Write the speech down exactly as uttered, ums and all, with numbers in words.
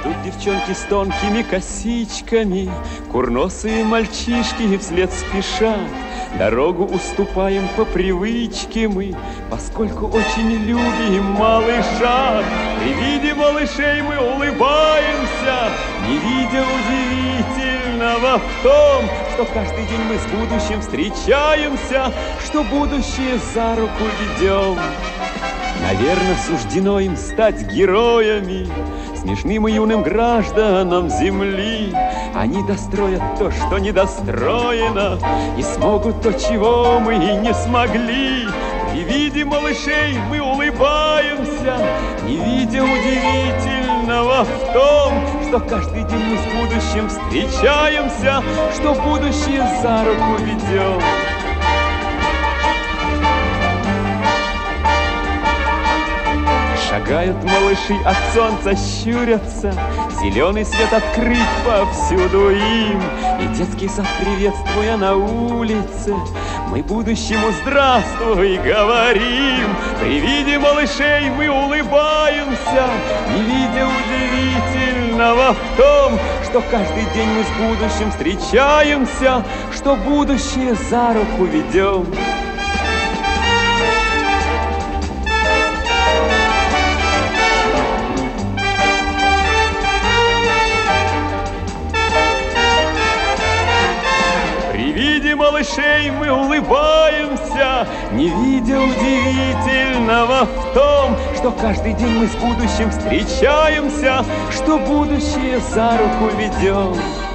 Идут девчонки с тонкими косичками, курносые мальчишки вслед спешат. Дорогу уступаем по привычке мы, поскольку очень любим малыша. При виде малышей мы улыбаемся, не видя удивительного в том, что каждый день мы с будущим встречаемся, что будущее за руку ведем. Наверное, суждено им стать героями, смешным и юным гражданам земли. Они достроят то, что недостроено, и смогут то, чего мы и не смогли. При виде малышей мы улыбаемся, не видя удивительного в том, что каждый день мы с будущим встречаемся, что будущее за руку ведем. Шагают малыши, от солнца щурятся, зеленый свет открыт повсюду им. И детский сад, приветствуя на улице, мы будущему здравствуй говорим. При виде малышей мы улыбаемся, не видя удивительного в том, что каждый день мы с будущим встречаемся, что будущее за руку ведем. При виде малышей мы улыбаемся, не видя удивительного в том, что каждый день мы с будущим встречаемся, что будущее за руку ведем.